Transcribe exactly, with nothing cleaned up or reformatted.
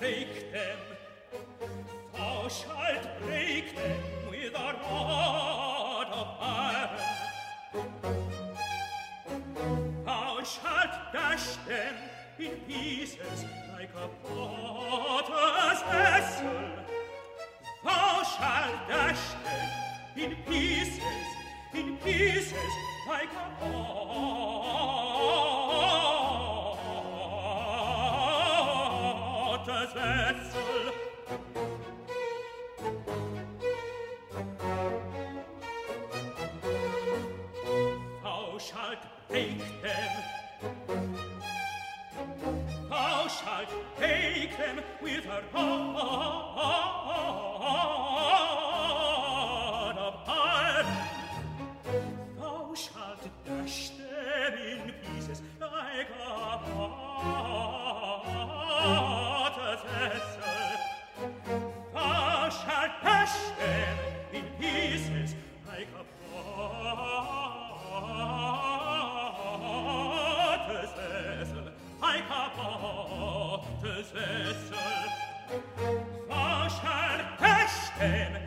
break them. Thou shalt break them with a rod of iron. Thou shalt dash them in pieces like a potter's vessel. Thou shalt dash them in pieces, in pieces like a potter's vessel. Thou shalt break them. Thou shalt take them with a rod of iron. Thou shalt dash them in pieces like a potter's vessel. Thou shalt dash them in pieces like a potter's vessel, like a potter's vessel. Thou shalt dash them